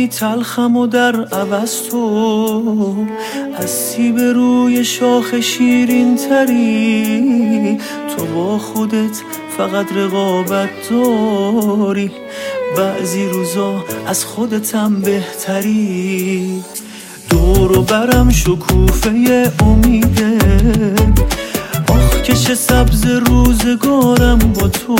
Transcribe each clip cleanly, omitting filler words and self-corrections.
تلخم و در عوض تو از سیب روی شاخ شیرین تری. تو با خودت فقط رقابت داری، بعضی روزا از خودتم بهتری. دورو برم شکوفه امیده، آخ که چه سبز روزگارم با تو.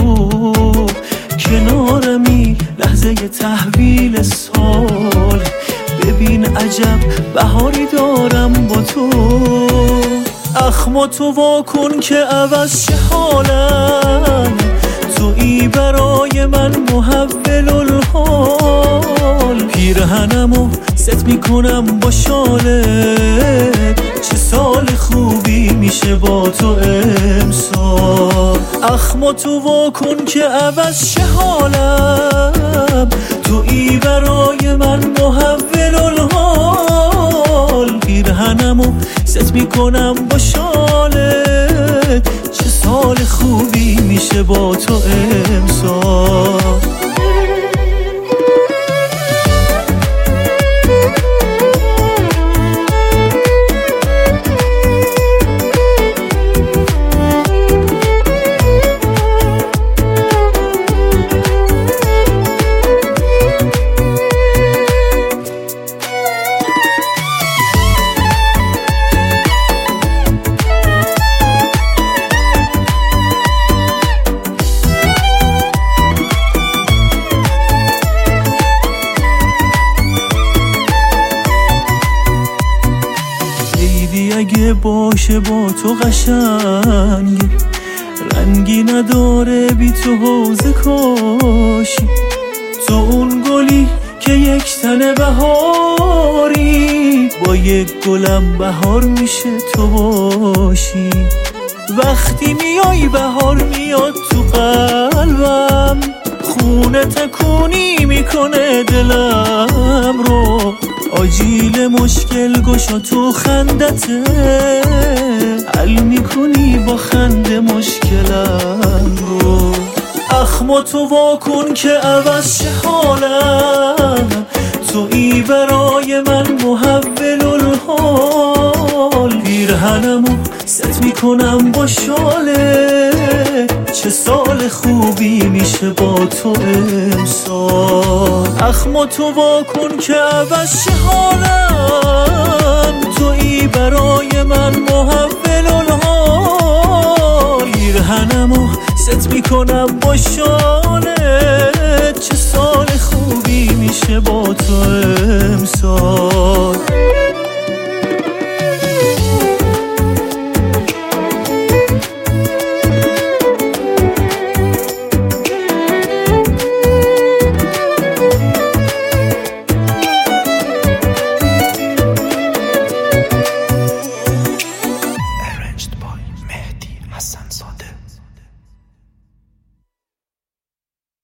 کنارمی لحظه تحویل سال، ببین عجب بهاری دارم با تو. اخما تو واکن که عوض شه حالم، تویی برای من محول الحال. پیرهنمو ست میکنم با شاله، چه سال خوبی میشه با تو امسال. اخما تو واکن که عوض شه حالم، تویی برای من محول الحال. پیرهنمو ست میکنم با شاله، چه سال خوبی میشه با تو امسال. اگه باشه با تو قشنگ، رنگی نداره بی تو حوزه کاشی. تو اون گلی که یک تنه بهاری، با یک گلم بهار میشه تو باشی. وقتی میای بهار میاد تو قلبم، خونه تکونی میکنه دلم رو. آجیل مشکل گشا تو خندته، حل میکنی با خنده مشکلم رو. اخما تو واکن که عوض شه حالم، تویی برای من محول الحال. پیرهنمو ست میکنم با شاله، چه سال خوبی میشه با تو امسال. اخما تو واکن که عوض شه حالم، تویی برای من محول الحال. پیرهنمو ست میکنم با شاله،